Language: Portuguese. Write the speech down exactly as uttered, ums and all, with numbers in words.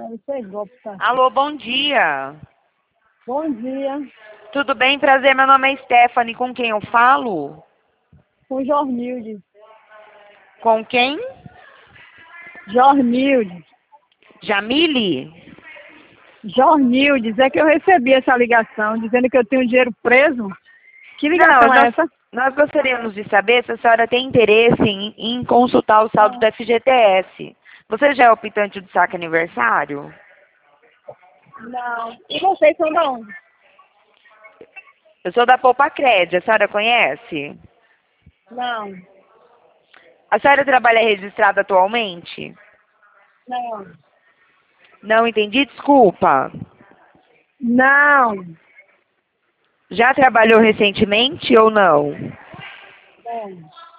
Deve ser golpe, tá? Alô, bom dia. Bom dia. Tudo bem? Prazer, meu nome é Stephanie. Com quem eu falo? Com Jornilde. Com quem? Jornilde. Jamile? Jornildes, é que eu recebi essa ligação dizendo que eu tenho dinheiro preso. Que ligação Não, é nós, essa? nós gostaríamos de saber se a senhora tem interesse em, em consultar o saldo do F G T S. Você já é optante do saque aniversário? Não. E vocês são de onde? Eu sou da Poupa Cred, a senhora conhece? Não. A senhora trabalha registrada atualmente? Não. Não entendi, desculpa. Não. Já trabalhou recentemente ou não? Não.